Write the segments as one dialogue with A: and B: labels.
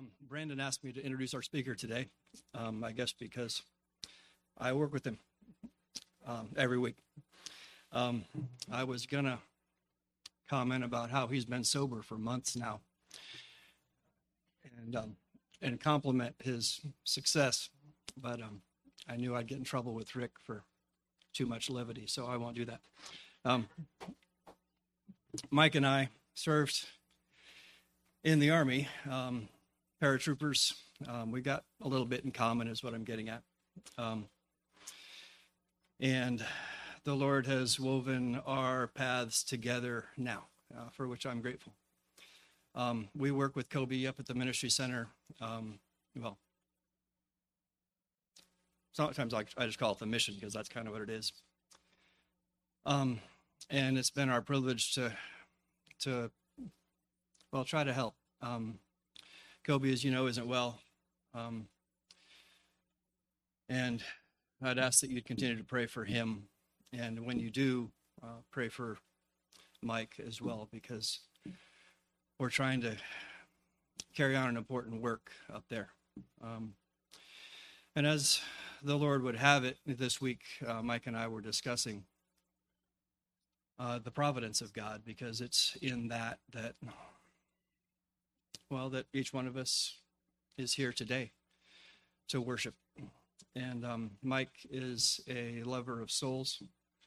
A: Brandon asked me to introduce our speaker today, I guess because I work with him every week. I was going to comment about how he's been sober for months now and compliment his success, but I knew I'd get in trouble with Rick for too much levity, so I won't do that. Mike and I served in the Army, paratroopers. We got a little bit in common is what I'm getting at. And the Lord has woven our paths together now, for which I'm grateful. We work with Kobe up at the ministry center. Well, sometimes I just call it the mission because that's kind of what it is. And it's been our privilege to try to help. Kobe, as you know, isn't well. And I'd ask that you'd continue to pray for him. And when you do, pray for Mike as well, because we're trying to carry on an important work up there. And as the Lord would have it this week, Mike and I were discussing the providence of God, because it's in that each one of us is here today to worship. And Mike is a lover of souls.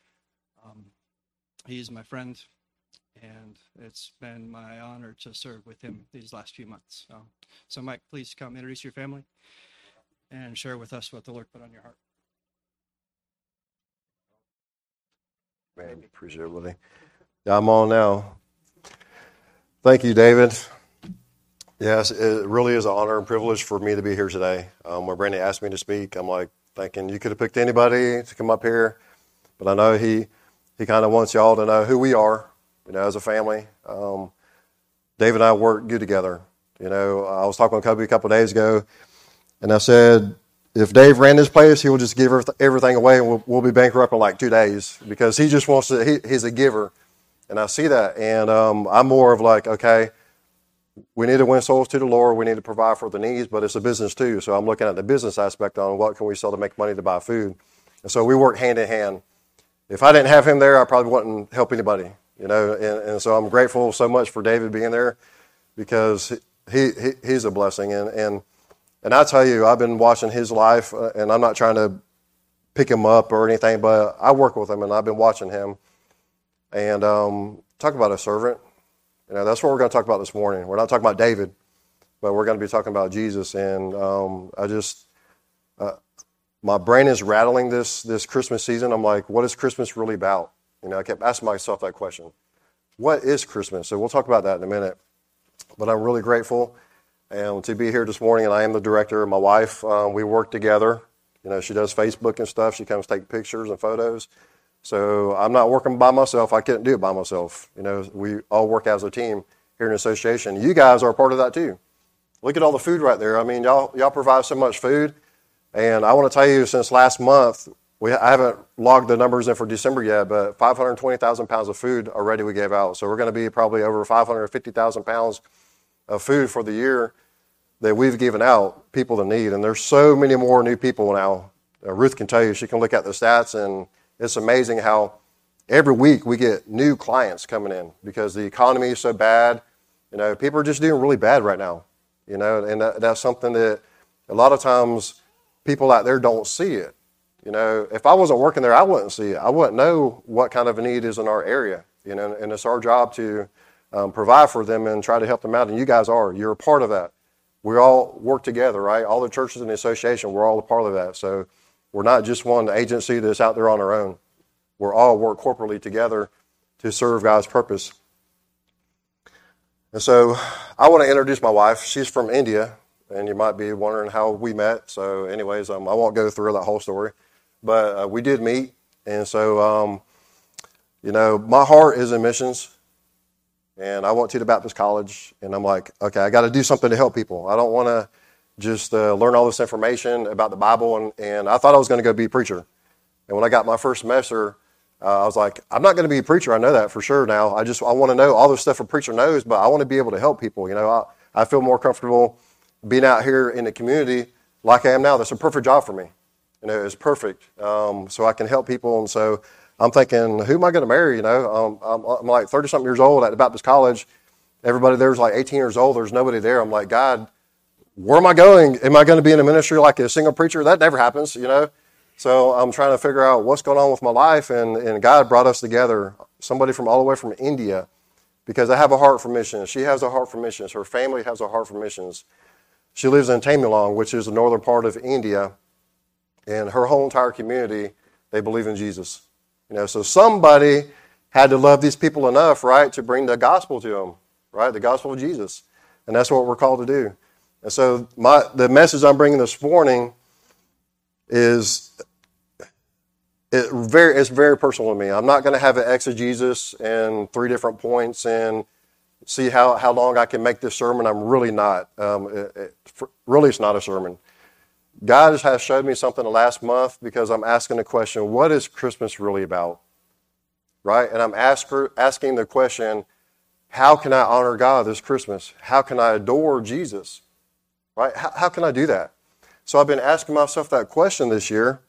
A: He's my friend, and it's been my honor to serve with him these last few months. So Mike, please come introduce your family and share with us what the Lord put on your heart.
B: Man, appreciate it, buddy. Yeah, I'm on now. Thank you, David. Yes, it really is an honor and privilege for me to be here today. When Brandon asked me to speak, I'm like thinking you could have picked anybody to come up here, but I know he kind of wants y'all to know who we are, as a family. David and I work good together. I was talking with Kobe a couple of days ago, and I said, if Dave ran this place, he will just give everything away, and we'll be bankrupt in like 2 days, because he just wants to. He's a giver, and I see that. And I'm more of like, okay, we need to win souls to the Lord. We need to provide for the needs, but it's a business too. So I'm looking at the business aspect on what can we sell to make money to buy food. And so we work hand in hand. If I didn't have him there, I probably wouldn't help anybody, And so I'm grateful so much for David being there, because he's a blessing. And I tell you, I've been watching his life, and I'm not trying to pick him up or anything, but I work with him, and I've been watching him. And talk about a servant. That's what we're going to talk about this morning. We're not talking about David, but we're going to be talking about Jesus. And my brain is rattling this Christmas season. I'm like, what is Christmas really about? I kept asking myself that question. What is Christmas? So we'll talk about that in a minute. But I'm really grateful to be here this morning, and I am the director. My wife, we work together. She does Facebook and stuff. She comes take pictures and photos. So I'm not working by myself. I couldn't do it by myself. We all work as a team here in the association. You guys are a part of that too. Look at all the food right there. I mean, y'all provide so much food. And I want to tell you, since last month, I haven't logged the numbers in for December yet, but 520,000 pounds of food already we gave out. So we're going to be probably over 550,000 pounds of food for the year that we've given out, people in need. And there's so many more new people now. Ruth can tell you, she can look at the stats, and it's amazing how every week we get new clients coming in, because the economy is so bad. People are just doing really bad right now. And that's something that a lot of times people out there don't see it. If I wasn't working there, I wouldn't see it. I wouldn't know what kind of a need is in our area. And it's our job to provide for them and try to help them out. And you guys you're a part of that. We all work together, right? All the churches in the association, we're all a part of that. So we're not just one agency that's out there on our own. We're all work corporately together to serve God's purpose. And so I want to introduce my wife. She's from India, and you might be wondering how we met. So anyways, I won't go through that whole story. But we did meet. And so, my heart is in missions. And I went to the Baptist College, and I'm like, okay, I got to do something to help people. I don't want to just learn all this information about the Bible, and I thought I was going to go be a preacher. And when I got my first semester, I was like, I'm not going to be a preacher. I know that for sure now. I want to know all the stuff a preacher knows, but I want to be able to help people. I feel more comfortable being out here in the community like I am now, that's a perfect job for me. It's perfect. So I can help people. And so I'm thinking, who am I going to marry? I'm like 30-something years old at the Baptist College. Everybody there's like 18 years old. There's nobody there. I'm like, God, where am I going? Am I going to be in a ministry like a single preacher? That never happens, So I'm trying to figure out what's going on with my life. And God brought us together, somebody from all the way from India, because I have a heart for missions. She has a heart for missions. Her family has a heart for missions. She lives in Tamilang, which is the northern part of India. And her whole entire community, they believe in Jesus. So somebody had to love these people enough, right, to bring the gospel to them, right, the gospel of Jesus. And that's what we're called to do. And so the message I'm bringing this morning is it's very personal to me. I'm not going to have an exegesis and 3 different points and see how long I can make this sermon. I'm really not. Really, it's not a sermon. God has showed me something the last month because I'm asking the question, what is Christmas really about? Right? And I'm asking the question, how can I honor God this Christmas? How can I adore Jesus? Right? How can I do that? So I've been asking myself that question this year.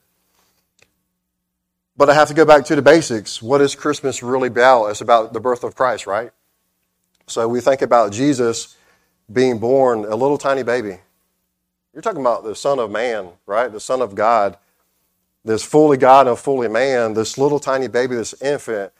B: But I have to go back to the basics. What is Christmas really about? It's about the birth of Christ, right? So we think about Jesus being born, a little tiny baby. You're talking about the Son of Man, right? The Son of God. This fully God and fully man, this little tiny baby, this infant.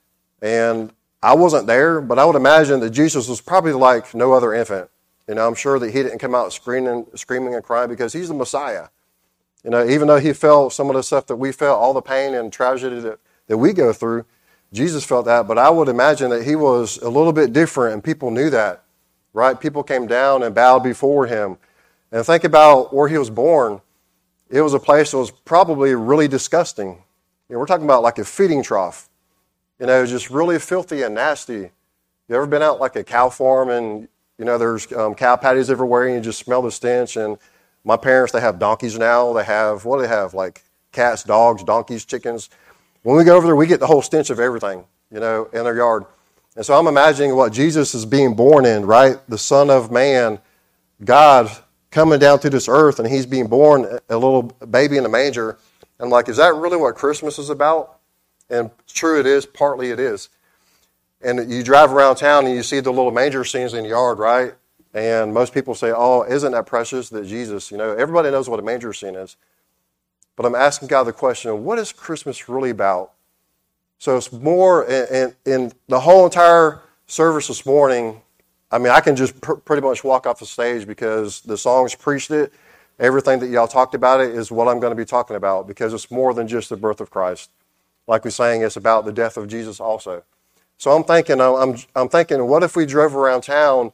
B: And I wasn't there, but I would imagine that Jesus was probably like no other infant. I'm sure that he didn't come out screaming and crying because he's the Messiah. Even though he felt some of the stuff that we felt, all the pain and tragedy that we go through, Jesus felt that. But I would imagine that he was a little bit different, and people knew that, right? People came down and bowed before him. And think about where he was born. It was a place that was probably really disgusting. We're talking about like a feeding trough, just really filthy and nasty. You ever been out like a cow farm and, there's cow patties everywhere and you just smell the stench? And my parents, they have donkeys now. They have, what do they have? Like cats, dogs, donkeys, chickens. When we go over there, we get the whole stench of everything, in their yard. And so I'm imagining what Jesus is being born in, right? The Son of Man, God coming down to this earth, and he's being born a little baby in a manger. And I'm like, is that really what Christmas is about? And true it is, partly it is. And you drive around town and you see the little manger scenes in the yard, right? And most people say, oh, isn't that precious that Jesus, everybody knows what a manger scene is. But I'm asking God the question, what is Christmas really about? So it's more in the whole entire service this morning. I can just pretty much walk off the stage because the songs preached it. Everything that y'all talked about it is what I'm going to be talking about because it's more than just the birth of Christ. Like we sang, it's about the death of Jesus also. So I'm thinking, what if we drove around town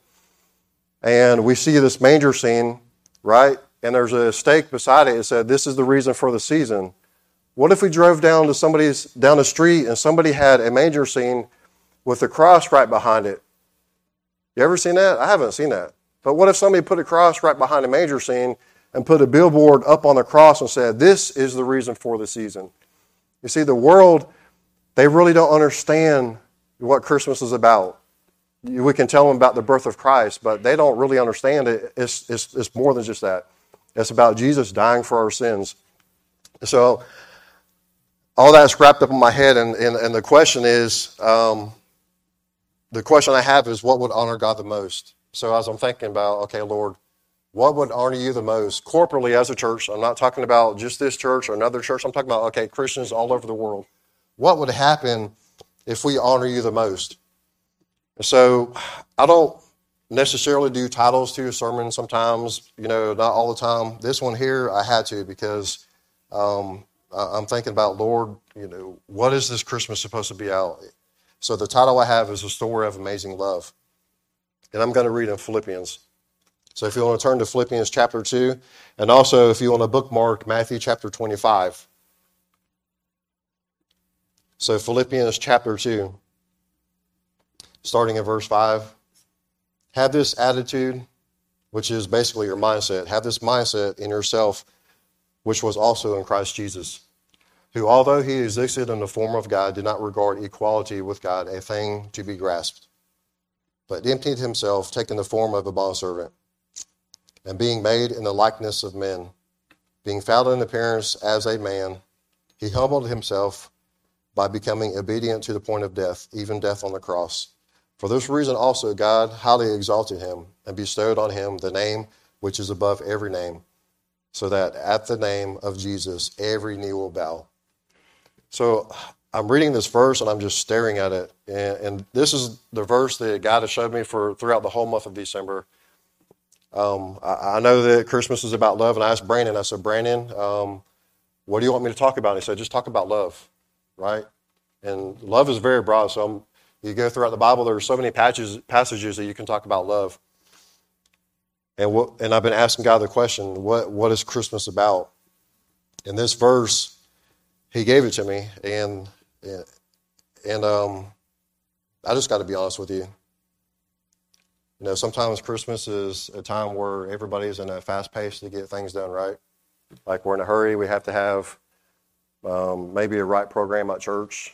B: and we see this manger scene, right? And there's a stake beside it. It said, this is the reason for the season. What if we drove down the street and somebody had a manger scene with a cross right behind it? You ever seen that? I haven't seen that. But what if somebody put a cross right behind a manger scene and put a billboard up on the cross and said, this is the reason for the season? You see, the world, they really don't understand what Christmas is about. We can tell them about the birth of Christ, but they don't really understand it. It's more than just that. It's about Jesus dying for our sins. So all that's wrapped up in my head, and the question is, the question I have is, what would honor God the most? So as I'm thinking about, okay, Lord, what would honor you the most corporately as a church? I'm not talking about just this church or another church. I'm talking about, okay, Christians all over the world. What would happen if we honor you the most? And so I don't necessarily do titles to a sermon sometimes, not all the time. This one here, I had to because I'm thinking about, Lord, what is this Christmas supposed to be out? So the title I have is A Story of Amazing Love. And I'm going to read in Philippians. So if you want to turn to Philippians chapter 2, and also if you want to bookmark Matthew chapter 25. So Philippians chapter 2, starting in verse 5. Have this attitude, which is basically your mindset. Have this mindset in yourself, which was also in Christ Jesus, who, although he existed in the form of God, did not regard equality with God a thing to be grasped, but emptied himself, taking the form of a bondservant, and being made in the likeness of men, being found in appearance as a man, he humbled himself by becoming obedient to the point of death, even death on the cross. For this reason also God highly exalted him and bestowed on him the name which is above every name, so that at the name of Jesus every knee will bow. So I'm reading this verse and I'm just staring at it. And this is the verse that God has showed me throughout the whole month of December. I know that Christmas is about love, and I asked Brandon, I said, Brandon, what do you want me to talk about? He said, just talk about love, right? And love is very broad. So you go throughout the Bible, there are so many passages that you can talk about love. And I've been asking God the question, what is Christmas about? In this verse, he gave it to me, and I just got to be honest with you. You know, sometimes Christmas is a time where everybody's in a fast pace to get things done, right? Like we're in a hurry. We have to have maybe a right program at church.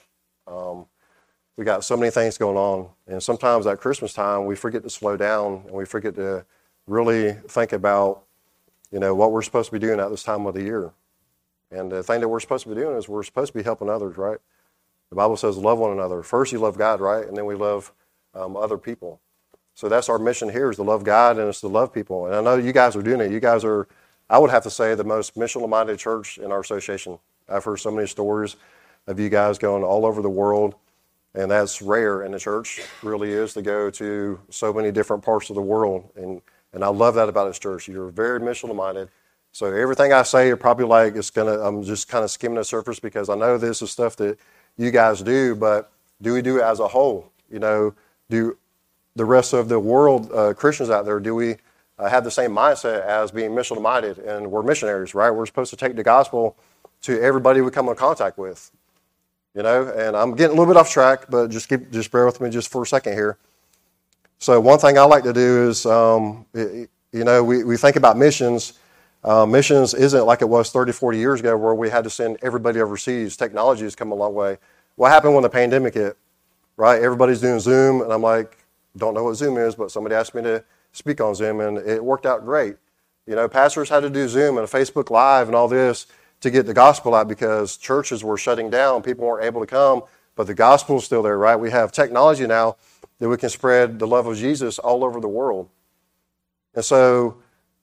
B: We got so many things going on. And sometimes at Christmas time, we forget to slow down and we forget to really think about, you know, what we're supposed to be doing at this time of the year. And the thing that we're supposed to be doing is we're supposed to be helping others, right? The Bible says love one another. First you love God, right? And then we love other people. So that's our mission here, is to love God and it's to love people. And I know you guys are doing it. You guys are, I would have to say, the most missional-minded church in our association. I've heard so many stories of you guys going all over the world, and that's rare in the church, really is, to go to so many different parts of the world. And I love that about this church. You're very missional-minded. So everything I say, you're probably like, I'm just kind of skimming the surface because I know this is stuff that you guys do, but do we do it as a whole? You know, do the rest of the world, Christians out there, do we have the same mindset as being missional-minded? And we're missionaries, right? We're supposed to take the gospel to everybody we come in contact with. You know, and I'm getting a little bit off track, but just bear with me just for a second here. So one thing I like to do is, you know, we think about missions. Missions isn't like it was 30, 40 years ago where we had to send everybody overseas. Technology has come a long way. What happened when the pandemic hit, right? Everybody's doing Zoom, and I'm like, don't know what Zoom is, but somebody asked me to speak on Zoom, and it worked out great. You know, pastors had to do Zoom and a Facebook Live and all this to get the gospel out because churches were shutting down. People weren't able to come, but the gospel is still there, right? We have technology now that we can spread the love of Jesus all over the world. And so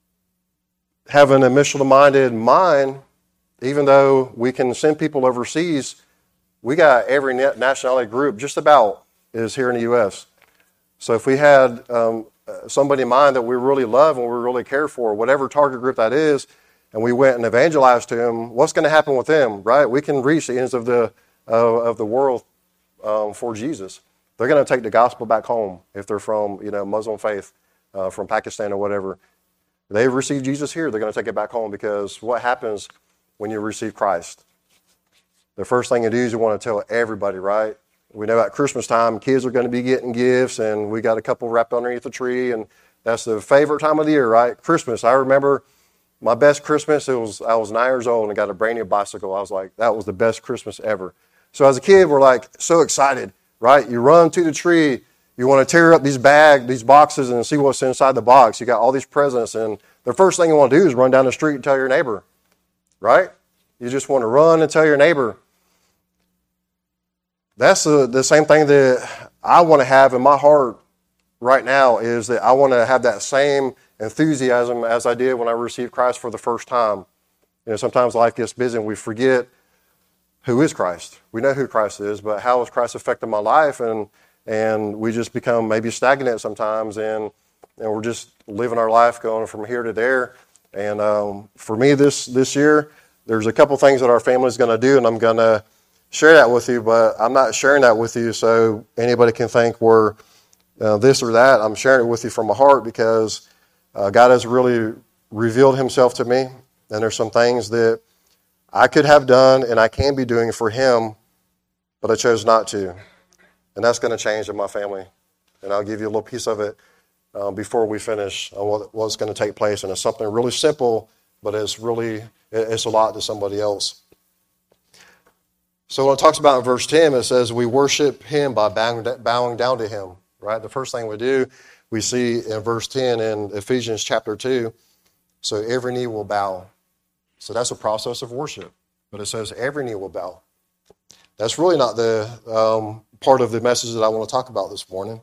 B: having a missional-minded mind, even though we can send people overseas, we got every nationality group just about is here in the U.S. So if we had somebody in mind that we really love and we really care for, whatever target group that is, and we went and evangelized to them, what's going to happen with them, right? We can reach the ends of the world for Jesus. They're going to take the gospel back home if they're from, you know, Muslim faith, from Pakistan or whatever. They've received Jesus here. They're going to take it back home because what happens when you receive Christ? The first thing you do is you want to tell everybody, right? We know at Christmas time, kids are going to be getting gifts, and we got a couple wrapped underneath the tree, and that's the favorite time of the year, right? Christmas. I remember my best Christmas, I was 9 years old and got a brand new bicycle. I was like, that was the best Christmas ever. So as a kid, we're like so excited, right? You run to the tree, you want to tear up these boxes and see what's inside the box. You got all these presents, and the first thing you want to do is run down the street and tell your neighbor, right? You just want to run and tell your neighbor. That's the same thing that I want to have in my heart right now, is that I want to have that same enthusiasm as I did when I received Christ for the first time. You know, sometimes life gets busy and we forget who is Christ. We know who Christ is, but how has Christ affected my life? And we just become maybe stagnant sometimes, and we're just living our life going from here to there. And for me this year, there's a couple things that our family is going to do, and I'm going to share that with you, but I'm not sharing that with you so anybody can think we're this or that. I'm sharing it with you from my heart because God has really revealed himself to me, and there's some things that I could have done and I can be doing for him, but I chose not to. And that's going to change in my family. And I'll give you a little piece of it before we finish on what's going to take place. And it's something really simple, but it's a lot to somebody else. So when it talks about in verse 10, it says we worship him by bowing down to him, right? The first thing we do, we see in verse 10 in Ephesians chapter 2, So every knee will bow. So that's a process of worship. But it says every knee will bow. That's really not the part of the message that I want to talk about this morning.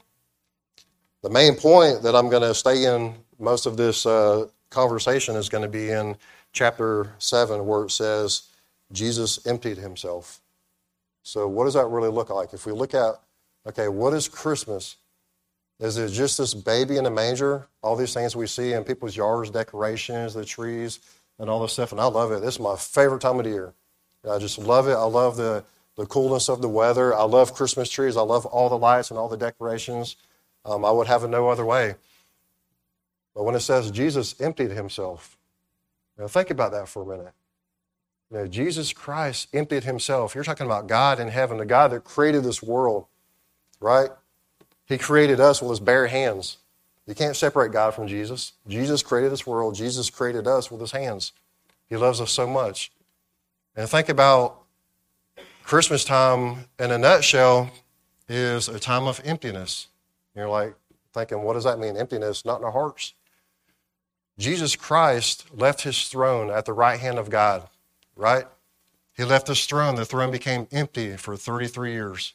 B: The main point that I'm going to stay in most of this conversation is going to be in chapter 7, where it says Jesus emptied himself. So what does that really look like? If we look at, okay, what is Christmas? Is it just this baby in a manger? All these things we see in people's yards, decorations, the trees, and all this stuff. And I love it. This is my favorite time of the year. I just love it. I love the coolness of the weather. I love Christmas trees. I love all the lights and all the decorations. I would have it no other way. But when it says Jesus emptied himself, think about that for a minute. Jesus Christ emptied himself. You're talking about God in heaven, the God that created this world, right? He created us with his bare hands. You can't separate God from Jesus. Jesus created this world. Jesus created us with his hands. He loves us so much. And think about Christmas time in a nutshell is a time of emptiness. You're like thinking, what does that mean? Emptiness, not in our hearts. Jesus Christ left his throne at the right hand of God, right? He left his throne. The throne became empty for 33 years.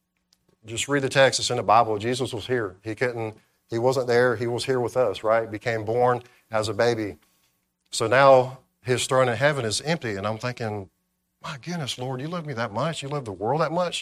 B: Just read the text. It's in the Bible. Jesus was here. He wasn't there. He was here with us, right? Became born as a baby. So now his throne in heaven is empty. And I'm thinking, my goodness, Lord, you love me that much? You love the world that much?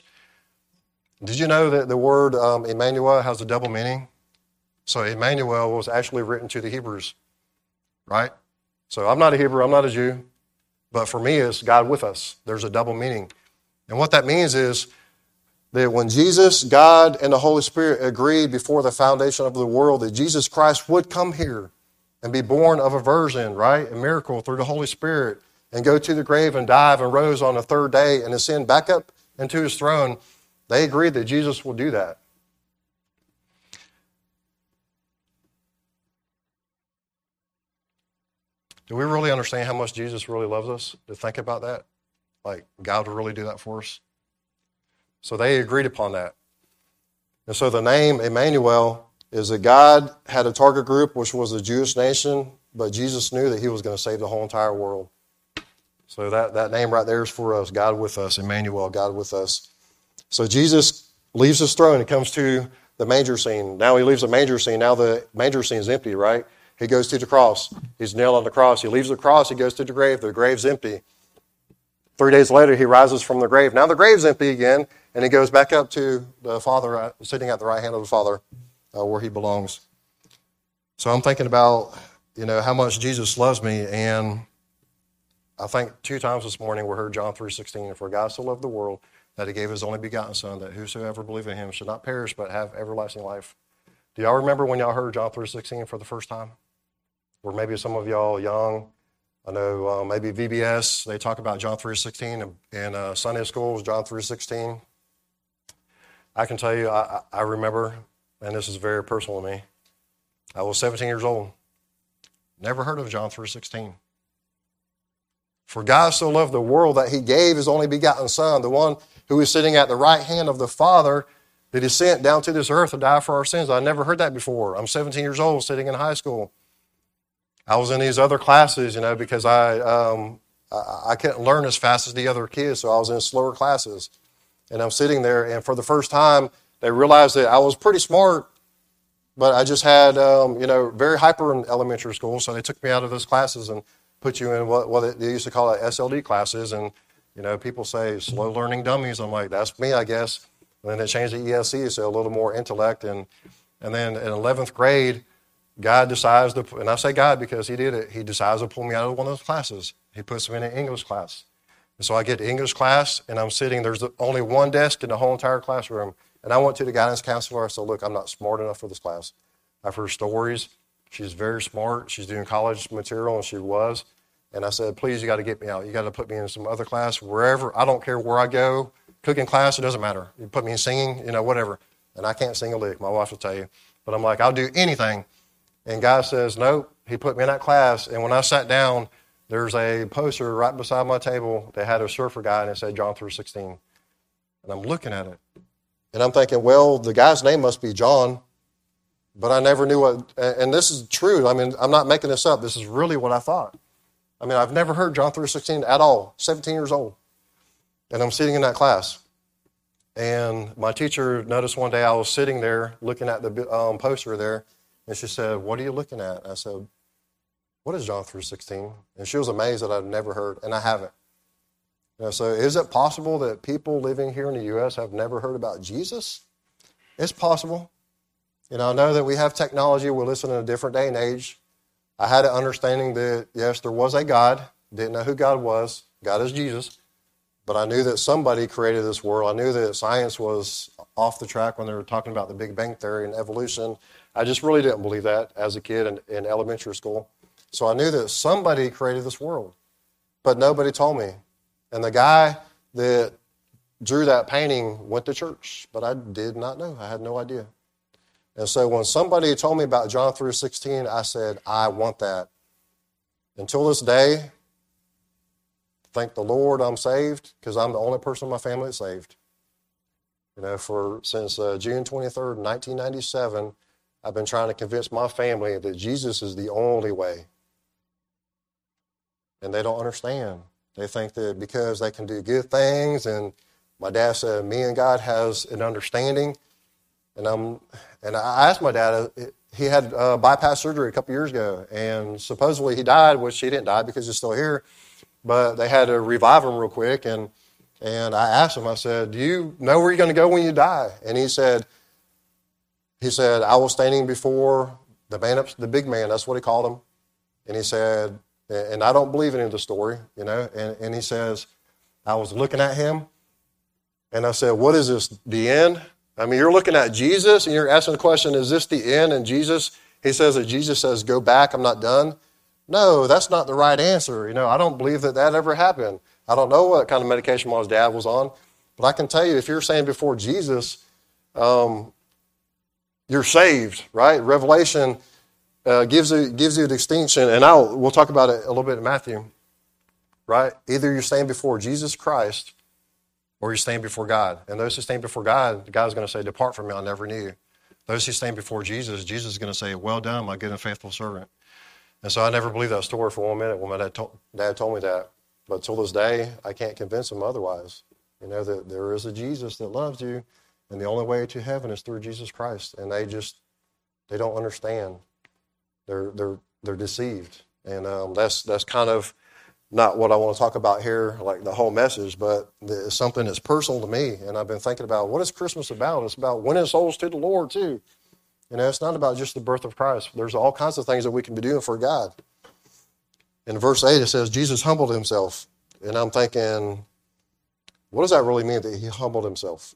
B: Did you know that the word Emmanuel has a double meaning? So Emmanuel was actually written to the Hebrews, right? So I'm not a Hebrew, I'm not a Jew, but for me it's God with us. There's a double meaning. And what that means is that when Jesus, God, and the Holy Spirit agreed before the foundation of the world that Jesus Christ would come here and be born of a virgin, right? A miracle through the Holy Spirit, and go to the grave and die and rose on the third day and ascend back up into his throne, they agreed that Jesus will do that. Do we really understand how much Jesus really loves us? To think about that? Like, God will really do that for us? So they agreed upon that. And so the name Emmanuel is that God had a target group, which was the Jewish nation, but Jesus knew that he was going to save the whole entire world. So that name right there is for us, God with us, Emmanuel, God with us. So Jesus leaves his throne and comes to the manger scene. Now he leaves the manger scene. Now the manger scene is empty, right? He goes to the cross. He's nailed on the cross. He leaves the cross. He goes to the grave. The grave's empty. 3 days later, he rises from the grave. Now the grave's empty again, and he goes back up to the Father, sitting at the right hand of the Father, where he belongs. So I'm thinking about, how much Jesus loves me, and I think 2 times this morning we heard John 3:16, "For God so loved the world that he gave his only begotten Son, that whosoever believe in him should not perish but have everlasting life." Do y'all remember when y'all heard John 3:16 for the first time? Or maybe some of y'all young. I know maybe VBS, they talk about John 3:16 in Sunday schools, John 3:16. I can tell you, I remember, and this is very personal to me. I was 17 years old. Never heard of John 3:16. For God so loved the world that he gave his only begotten Son, the one who is sitting at the right hand of the Father, that he sent down to this earth to die for our sins. I never heard that before. I'm 17 years old, sitting in high school. I was in these other classes, because I couldn't learn as fast as the other kids, so I was in slower classes. And I'm sitting there, and for the first time, they realized that I was pretty smart, but I just had, very hyper in elementary school, so they took me out of those classes and put you in what they used to call SLD classes, and, people say slow learning dummies. I'm like, that's me, I guess. And then they changed to ESC, so a little more intellect, and then in 11th grade, God decides to, and I say God because he did it, he decides to pull me out of one of those classes. He puts me in an English class. And so I get to English class, and I'm sitting, there's only one desk in the whole entire classroom. And I went to the guidance counselor. I said, look, I'm not smart enough for this class. I've heard stories. She's very smart. She's doing college material, and she was. And I said, please, you got to get me out. You got to put me in some other class, wherever. I don't care where I go. Cooking class, it doesn't matter. You put me in singing, whatever. And I can't sing a lick. My wife will tell you. But I'm like, I'll do anything. And God says, nope. He put me in that class. And when I sat down, there's a poster right beside my table that had a surfer guy, and it said John 3:16. And I'm looking at it. And I'm thinking, well, the guy's name must be John, But I never knew what, and this is true. I mean, I'm not making this up. This is really what I thought. I mean, I've never heard John 3:16 at all, 17 years old. And I'm sitting in that class. And my teacher noticed one day I was sitting there looking at the poster there, and she said, "What are you looking at?" I said, "What is John 3:16?" And she was amazed that I'd never heard, and I haven't. So is it possible that people living here in the U.S. have never heard about Jesus? It's possible. I know that we have technology. We listen in a different day and age. I had an understanding that, yes, there was a God. Didn't know who God was. God is Jesus. But I knew that somebody created this world. I knew that science was off the track when they were talking about the Big Bang Theory and evolution. I just really didn't believe that as a kid in elementary school. So I knew that somebody created this world. But nobody told me. And the guy that drew that painting went to church. But I did not know. I had no idea. And so when somebody told me about John 3:16, I said, I want that. Until this day, thank the Lord I'm saved, because I'm the only person in my family that's saved. Since June 23rd, 1997, I've been trying to convince my family that Jesus is the only way. And they don't understand. They think that because they can do good things, and my dad said, me and God has an understanding. And I asked my dad, he had bypass surgery a couple years ago, and supposedly he died, which he didn't die because he's still here. But they had to revive him real quick, and I asked him, I said, do you know where you're going to go when you die? And he said, I was standing before the big man, that's what he called him. And he said, and I don't believe any of the story, and he says, I was looking at him, and I said, what is this, the end? I mean, you're looking at Jesus, and you're asking the question, is this the end? And he says that Jesus says, go back, I'm not done. No, that's not the right answer. I don't believe that ever happened. I don't know what kind of medication my dad was on, but I can tell you, if you're saying before Jesus, you're saved, right? Revelation gives you a distinction, and we'll talk about it a little bit in Matthew, right? Either you're staying before Jesus Christ, or you're staying before God. And those who stand before God, God's going to say, depart from me, I never knew you. Those who stand before Jesus, Jesus is going to say, well done, my good and faithful servant. And so I never believed that story for 1 minute when my dad told me that. But till this day, I can't convince him otherwise. That there is a Jesus that loves you, and the only way to heaven is through Jesus Christ. And they don't understand. They're deceived. And that's kind of not what I want to talk about here, like the whole message, but it's something that's personal to me. And I've been thinking about, what is Christmas about? It's about winning souls to the Lord, too. It's not about just the birth of Christ. There's all kinds of things that we can be doing for God. In verse 8, it says, Jesus humbled himself. And I'm thinking, what does that really mean that he humbled himself?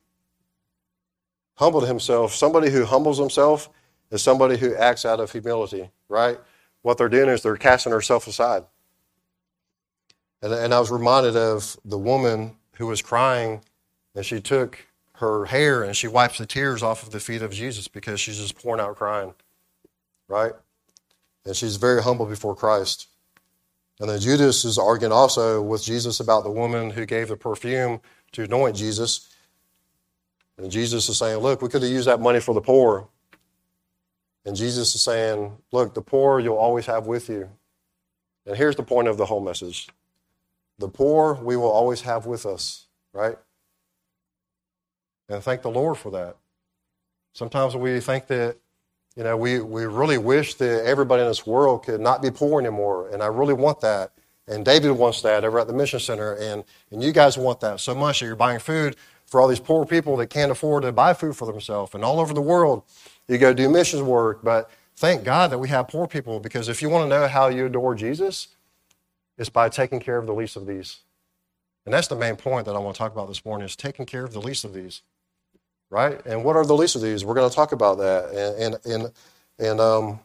B: Humbled himself. Somebody who humbles himself is somebody who acts out of humility, right? What they're doing is they're casting themselves aside. And I was reminded of the woman who was crying, and she took her hair and she wipes the tears off of the feet of Jesus because she's just pouring out crying, right? And she's very humble before Christ. And then Judas is arguing also with Jesus about the woman who gave the perfume to anoint Jesus. And Jesus is saying, look, we could have used that money for the poor. And Jesus is saying, look, the poor you'll always have with you. And here's the point of the whole message. The poor we will always have with us, right? And thank the Lord for that. Sometimes we think that, we really wish that everybody in this world could not be poor anymore. And I really want that. And David wants that over at the Mission Center. And you guys want that so much that you're buying food for all these poor people that can't afford to buy food for themselves. And all over the world, you go do missions work. But thank God that we have poor people, because if you want to know how you adore Jesus, it's by taking care of the least of these. And that's the main point that I want to talk about this morning, is taking care of the least of these. Right? And what are the least of these? We're going to talk about that. And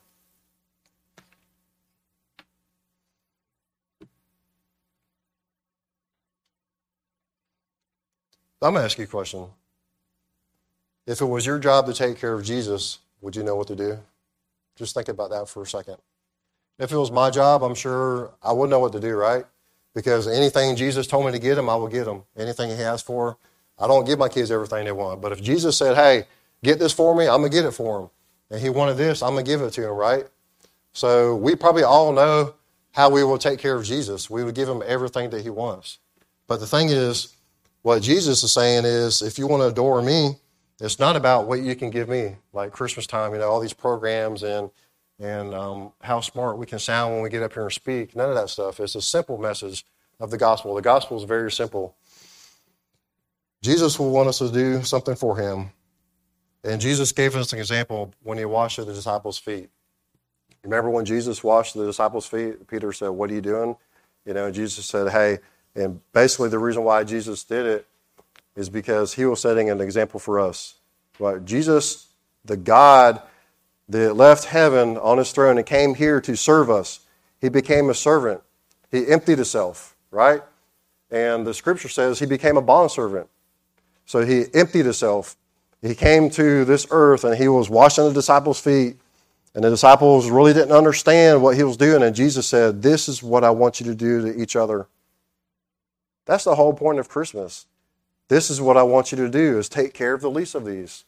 B: I'm going to ask you a question. If it was your job to take care of Jesus, would you know what to do? Just think about that for a second. If it was my job, I'm sure I would know what to do, right? Because anything Jesus told me to get him, I will get him. Anything he asked for, I don't give my kids everything they want. But if Jesus said, hey, get this for me, I'm going to get it for them. and he wanted this, I'm going to give it to him, right? So we probably all know how we will take care of Jesus. We would give him everything that he wants. But the thing is, what Jesus is saying is, if you want to adore me, it's not about what you can give me, like Christmas time, all these programs and how smart we can sound when we get up here and speak. None of that stuff. It's a simple message of the gospel. The gospel is very simple. Jesus will want us to do something for him. And Jesus gave us an example when he washed the disciples' feet. Remember when Jesus washed the disciples' feet? Peter said, what are you doing? Jesus said, hey, and basically the reason why Jesus did it is because he was setting an example for us. Right? Jesus, the God that left heaven on his throne and came here to serve us, he became a servant. He emptied himself, right? And the scripture says he became a bondservant. So he emptied himself. He came to this earth and he was washing the disciples' feet. And the disciples really didn't understand what he was doing. And Jesus said, this is what I want you to do to each other. That's the whole point of Christmas. This is what I want you to do, is take care of the least of these.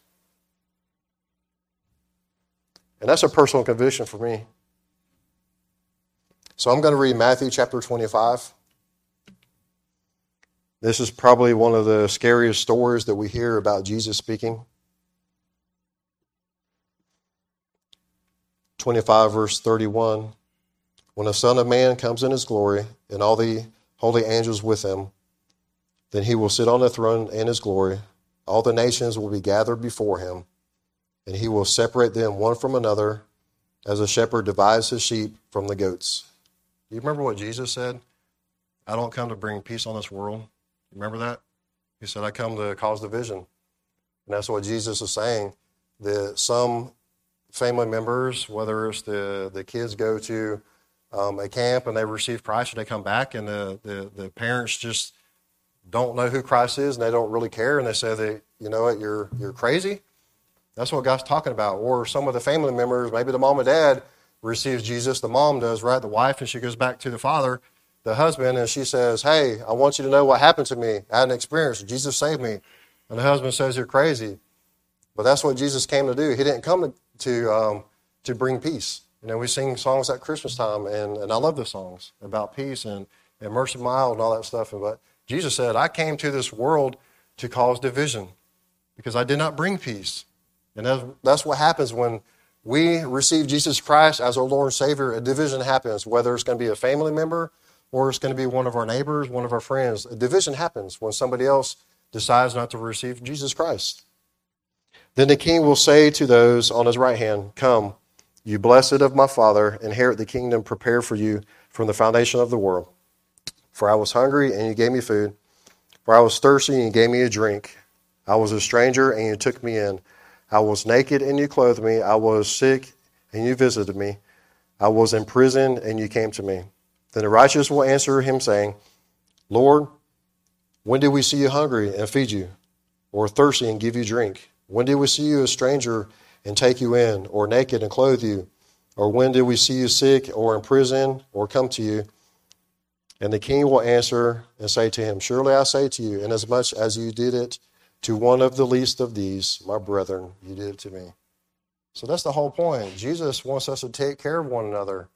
B: And that's a personal conviction for me. So I'm going to read Matthew chapter 25. This is probably one of the scariest stories that we hear about Jesus speaking. 25 verse 31. When the Son of Man comes in his glory and all the holy angels with him, then he will sit on the throne in his glory. All the nations will be gathered before him, and he will separate them one from another as a shepherd divides his sheep from the goats. You remember what Jesus said? I don't come to bring peace on this world. Remember that? He said, I come to cause division. And that's what Jesus is saying, that some family members, whether it's the kids go to a camp and they receive Christ and they come back, and the parents just don't know who Christ is and they don't really care, and they say that, you know what, you're crazy. That's what God's talking about. Or some of the family members, maybe the mom and dad receives Jesus, the mom does, right? The wife, and she goes back to the father, the husband, and she says, hey, I want you to know what happened to me. I had an experience. Jesus saved me. And the husband says, you're crazy. But that's what Jesus came to do. He didn't come to bring peace. We sing songs at Christmas time, and I love the songs about peace and mercy mile and all that stuff. But Jesus said, I came to this world to cause division because I did not bring peace. And that's what happens when we receive Jesus Christ as our Lord and Savior. A division happens, whether it's going to be a family member or it's going to be one of our neighbors, one of our friends. A division happens when somebody else decides not to receive Jesus Christ. Then the king will say to those on his right hand, come, you blessed of my Father, inherit the kingdom prepared for you from the foundation of the world. For I was hungry, and you gave me food. For I was thirsty, and you gave me a drink. I was a stranger, and you took me in. I was naked, and you clothed me. I was sick, and you visited me. I was in prison, and you came to me. Then the righteous will answer him, saying, Lord, when did we see you hungry and feed you, or thirsty and give you drink? When did we see you a stranger and take you in, or naked and clothe you? Or when did we see you sick, or in prison, or come to you? And the king will answer and say to him, surely I say to you, inasmuch as you did it to one of the least of these, my brethren, you did it to me. So that's the whole point. Jesus wants us to take care of one another.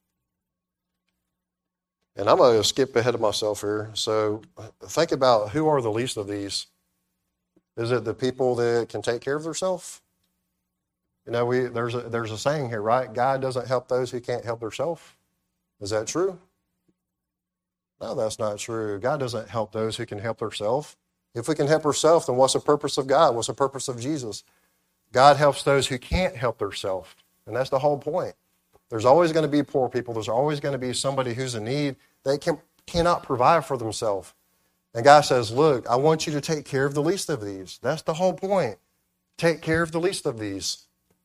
B: And I'm going to skip ahead of myself here. So think about, who are the least of these? Is it the people that can take care of themselves? There's a saying here, right? God doesn't help those who can't help themselves. Is that true? No, that's not true. God doesn't help those who can help themselves. If we can help ourselves, then what's the purpose of God? What's the purpose of Jesus? God helps those who can't help themselves. And that's the whole point. There's always going to be poor people. There's always going to be somebody who's in need. They cannot provide for themselves. And God says, look, I want you to take care of the least of these. That's the whole point. Take care of the least of these.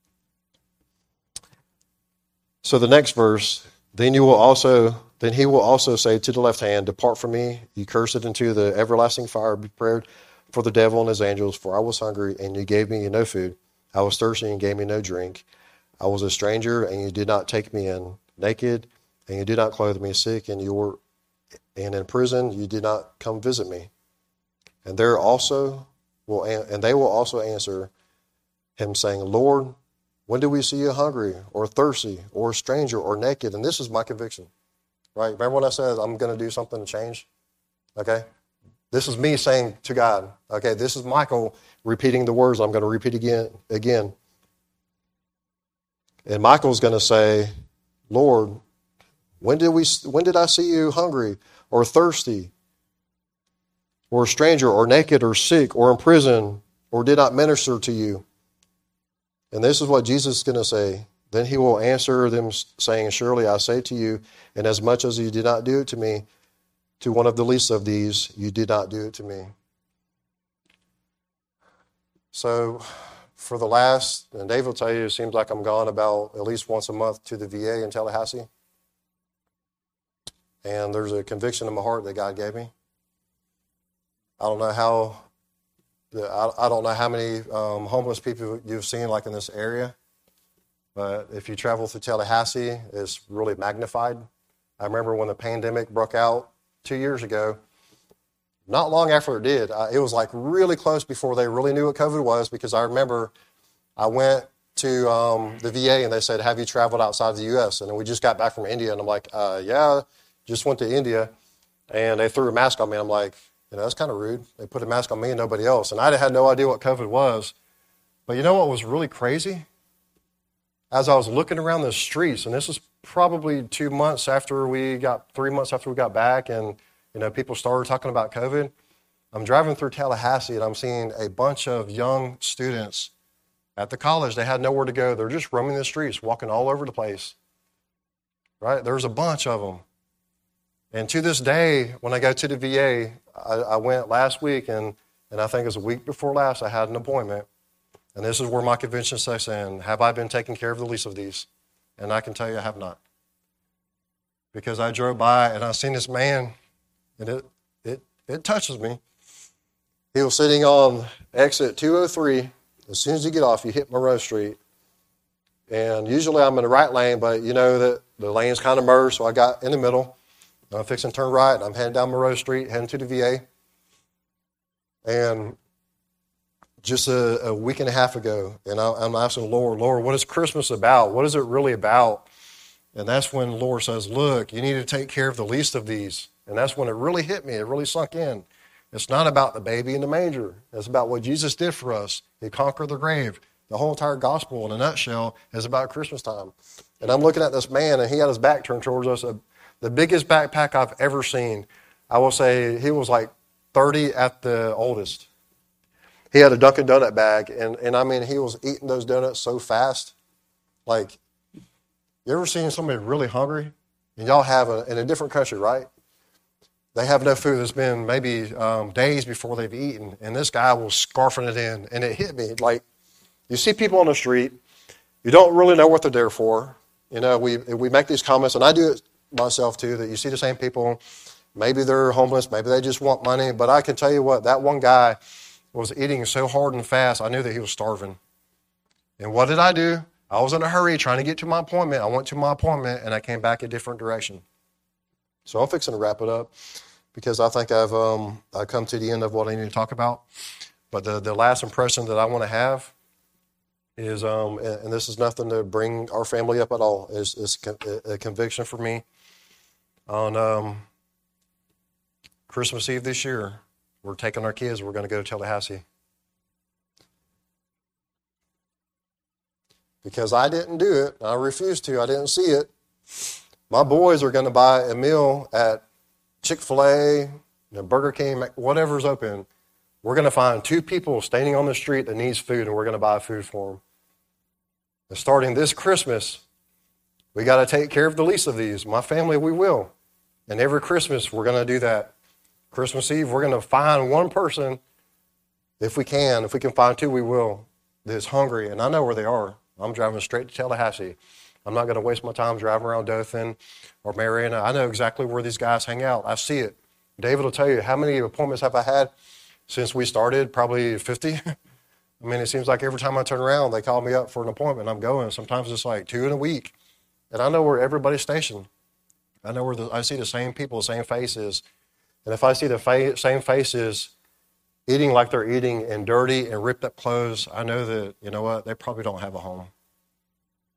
B: So the next verse, then he will also say to the left hand, depart from me, you cursed, into the everlasting fire prepared for the devil and his angels. For I was hungry, and you gave me no food. I was thirsty, and you gave me no drink. I was a stranger, and you did not take me in. Naked, and you did not clothe me. Sick, and in prison, you did not come visit me. And they will also answer him, saying, Lord, When did we see you hungry or thirsty or a stranger or naked? And this is my conviction, right? Remember when I said I'm going to do something to change? Okay? This is me saying to God, okay, this is Michael repeating the words I'm going to repeat again. And Michael's going to say, Lord, when did I see you hungry or thirsty or a stranger or naked or sick or in prison or did not minister to you? And this is what Jesus is going to say. Then he will answer them saying, surely I say to you, and as much as you did not do it to me, to one of the least of these, you did not do it to me. So for the last, and Dave will tell you, it seems like I'm gone about at least once a month to the VA in Tallahassee. And there's a conviction in my heart that God gave me. I don't know how many homeless people you've seen like in this area, but if you travel through Tallahassee, it's really magnified. I remember when the pandemic broke out 2 years ago, not long after it did, it was like really close before they really knew what COVID was, because I remember I went to the VA and they said, have you traveled outside of the U.S.? And then we just got back from India, and I'm like, yeah, just went to India, and they threw a mask on me. I'm like, that's kind of rude. They put a mask on me and nobody else. And I had no idea what COVID was. But you know what was really crazy? As I was looking around the streets, and this is probably 3 months after we got back, and people started talking about COVID. I'm driving through Tallahassee and I'm seeing a bunch of young students at the college. They had nowhere to go. They're just roaming the streets, walking all over the place. Right? There's a bunch of them. And to this day, when I go to the VA, I went last week, and I think it was a week before last, I had an appointment. And this is where my conviction sets in. Have I been taking care of the least of these? And I can tell you I have not. Because I drove by and I seen this man, and it touches me. He was sitting on exit 203. As soon as you get off, you hit Monroe Street. And usually I'm in the right lane, but you know that the lane's kind of merged, so I got in the middle. I'm fixing to turn right, and I'm heading down Monroe Street, heading to the VA. And just a week and a half ago, and I'm asking Lord, what is Christmas about? What is it really about? And that's when the Lord says, look, you need to take care of the least of these. And that's when it really hit me. It really sunk in. It's not about the baby in the manger. It's about what Jesus did for us. He conquered the grave. The whole entire gospel in a nutshell is about Christmas time. And I'm looking at this man, and he had his back turned towards us, the biggest backpack I've ever seen. I will say he was like 30 at the oldest. He had a Dunkin' Donut bag, and I mean, he was eating those donuts so fast. Like, you ever seen somebody really hungry? And y'all have in a different country, right? They have no food. It's been maybe days before they've eaten, and this guy was scarfing it in, and it hit me. Like, you see people on the street, you don't really know what they're there for. We make these comments, and I do it myself too, that you see the same people, maybe they're homeless, maybe they just want money, but I can tell you what, that one guy was eating so hard and fast, I knew that he was starving. And what did I do? I was in a hurry trying to get to my appointment. I went to my appointment, and I came back a different direction. So I'm fixing to wrap it up, because I think I've come to the end of what I need to talk about. But the last impression that I want to have is, and this is nothing to bring our family up at all, is a conviction for me. On Christmas Eve this year, we're taking our kids, we're going to go to Tallahassee. Because I didn't do it, I refused to, I didn't see it. My boys are going to buy a meal at Chick-fil-A, Burger King, whatever's open. We're going to find 2 people standing on the street that needs food, and we're going to buy food for them. And starting this Christmas, we got to take care of the least of these. My family, we will. And every Christmas, we're going to do that. Christmas Eve, we're going to find one person, if we can find 2, we will, that's hungry. And I know where they are. I'm driving straight to Tallahassee. I'm not going to waste my time driving around Dothan or Marietta. I know exactly where these guys hang out. I see it. David will tell you, how many appointments have I had since we started? Probably 50. I mean, it seems like every time I turn around, they call me up for an appointment. I'm going. Sometimes it's like 2 in a week. And I know where everybody's stationed. I know where I see the same people, the same faces. And if I see the same faces eating like they're eating in dirty and ripped up clothes, I know that, you know what, they probably don't have a home.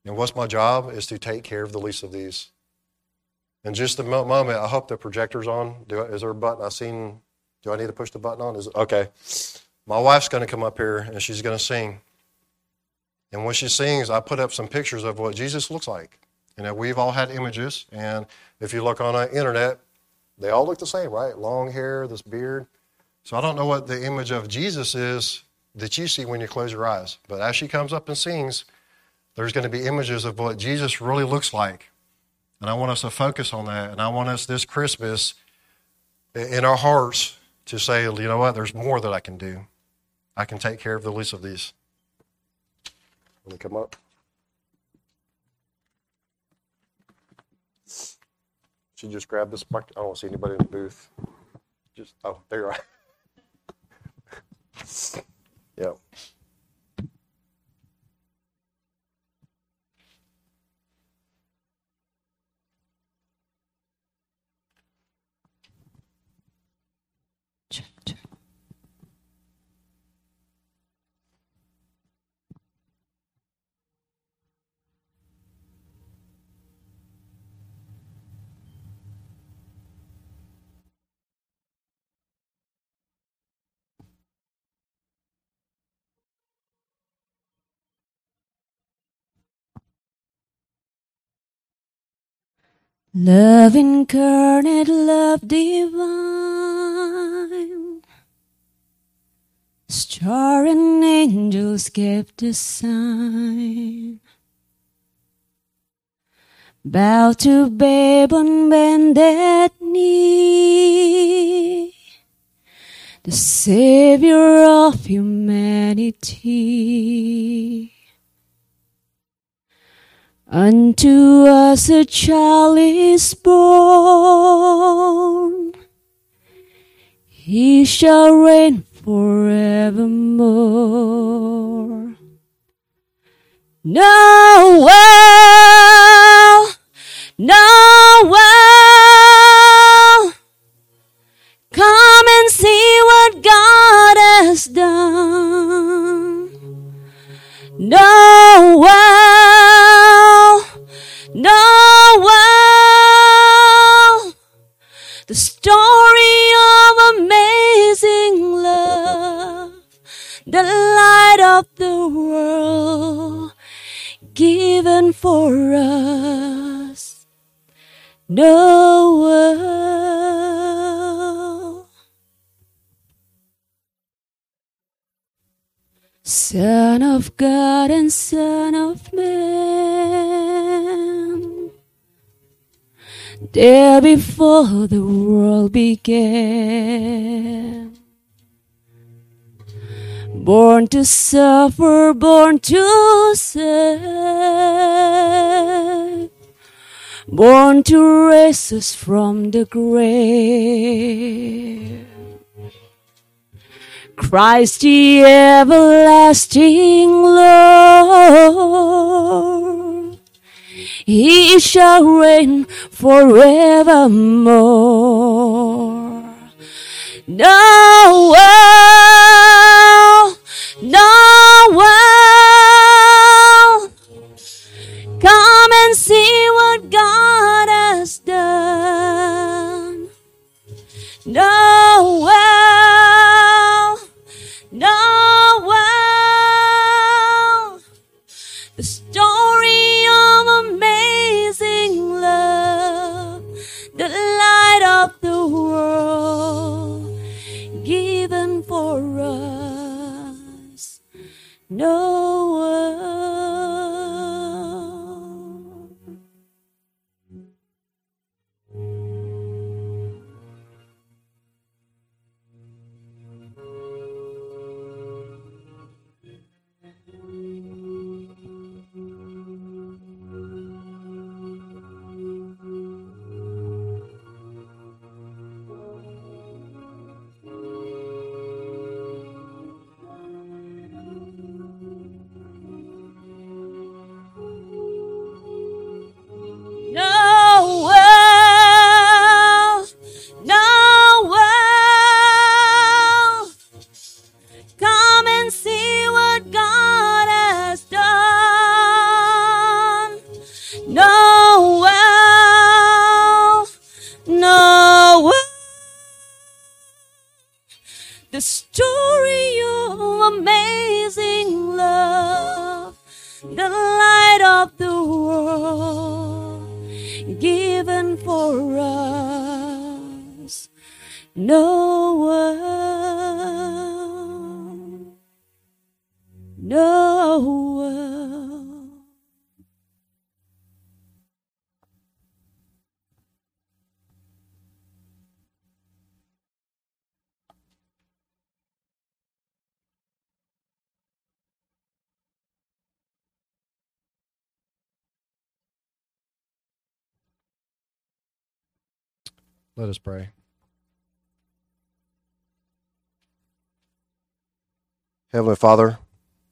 B: And what's my job is to take care of the least of these. In just a moment, I hope the projector's on. Is there a button? Do I need to push the button on? Okay. My wife's going to come up here and she's going to sing. And when she sings, I put up some pictures of what Jesus looks like. We've all had images. And if you look on the internet, they all look the same, right? Long hair, this beard. So I don't know what the image of Jesus is that you see when you close your eyes. But as she comes up and sings, there's going to be images of what Jesus really looks like. And I want us to focus on that. And I want us this Christmas in our hearts to say, you know what, there's more that I can do. I can take care of the least of these. Let me come up. She just grabbed this mic. I don't see anybody in the booth. There you are. Yep.
C: Love incarnate, love divine, star and angels kept the sign. Bow to babe on bended knee, the Savior of humanity. Unto us a child is born, he shall reign forevermore. Noel, Noel, come and see what God has done. Noel, Noel, the story of amazing love, the light of the world given for us. Noel, Son of God and Son of Man, there before the world began. Born to suffer, born to save, born to raise us from the grave. Christ the everlasting Lord, he shall reign forevermore. Noel, Noel, come and see what God has done. Noel, Noel, the story of amazing love, the light of the world given given for us. No world, no world.
B: Let us pray. Heavenly Father,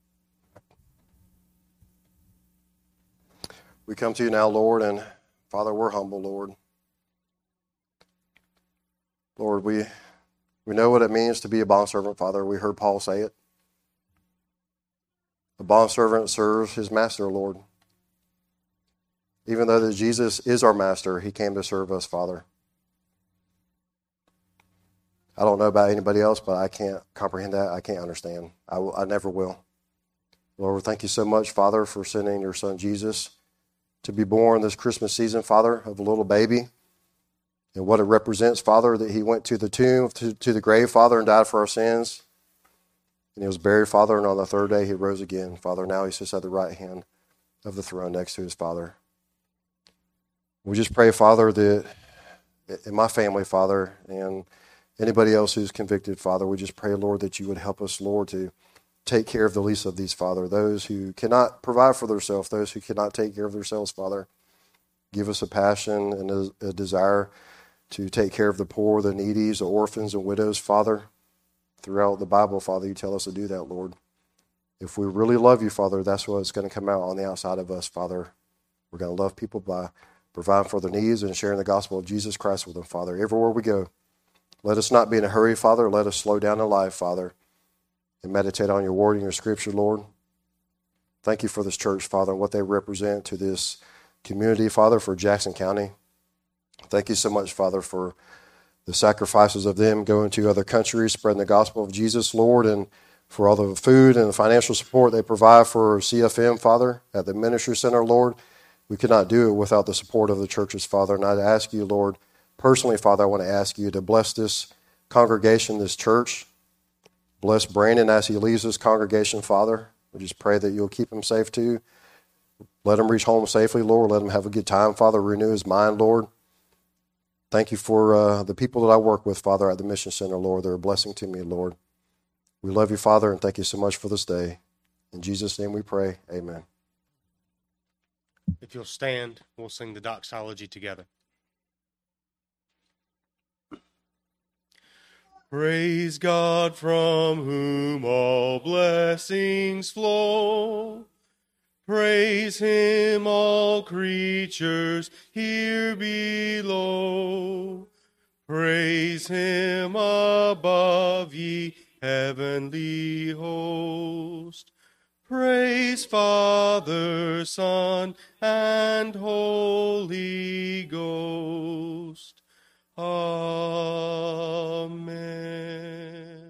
B: we come to you now, Lord, and Father, we're humble, Lord. Lord, we know what it means to be a bondservant, Father. We heard Paul say it. A bondservant serves his master, Lord. Even though that Jesus is our master, he came to serve us, Father. I don't know about anybody else, but I can't comprehend that. I can't understand. I never will. Lord, thank you so much, Father, for sending your son Jesus to be born this Christmas season, Father, of a little baby. And what it represents, Father, that he went to the tomb, to the grave, Father, and died for our sins. And he was buried, Father, and on the third day he rose again. Father, now he sits at the right hand of the throne next to his Father. We just pray, Father, that in my family, Father, and anybody else who's convicted, Father, we just pray, Lord, that you would help us, Lord, to take care of the least of these, Father, those who cannot provide for themselves, those who cannot take care of themselves, Father. Give us a passion and a desire to take care of the poor, the needy, the orphans and widows, Father. Throughout the Bible, Father, you tell us to do that, Lord. If we really love you, Father, that's what's going to come out on the outside of us, Father. We're going to love people by providing for their needs and sharing the gospel of Jesus Christ with them, Father, everywhere we go. Let us not be in a hurry, Father. Let us slow down in life, Father, and meditate on your word and your scripture, Lord. Thank you for this church, Father, and what they represent to this community, Father, for Jackson County. Thank you so much, Father, for the sacrifices of them going to other countries, spreading the gospel of Jesus, Lord, and for all the food and the financial support they provide for CFM, Father, at the Ministry Center, Lord. We could not do it without the support of the churches, Father. And I'd ask you, Lord, personally, Father, I want to ask you to bless this congregation, this church. Bless Brandon as he leaves this congregation, Father. We just pray that you'll keep him safe too. Let him reach home safely, Lord. Let him have a good time, Father. Renew his mind, Lord. Thank you for the people that I work with, Father, at the Mission Center, Lord. They're a blessing to me, Lord. We love you, Father, and thank you so much for this day. In Jesus' name we pray. Amen.
D: If you'll stand, we'll sing the doxology together. Praise God from whom all blessings flow. Praise him, all creatures here below. Praise him above, ye heavenly host. Praise Father, Son, and Holy Ghost. Amen.